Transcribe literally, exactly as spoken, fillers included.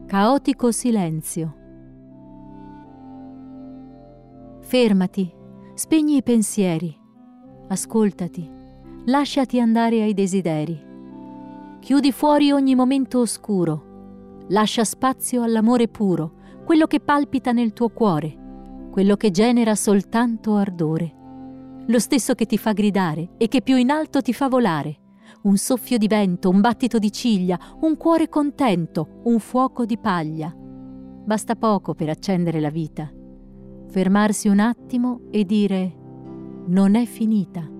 Caotico silenzio. Fermati, spegni i pensieri, ascoltati, lasciati andare ai desideri. Chiudi fuori ogni momento oscuro, lascia spazio all'amore puro, quello che palpita nel tuo cuore, quello che genera soltanto ardore, lo stesso che ti fa gridare e che più in alto ti fa volare. Un soffio di vento, un battito di ciglia, un cuore contento, un fuoco di paglia. Basta poco per accendere la vita. Fermarsi un attimo e dire: non è finita.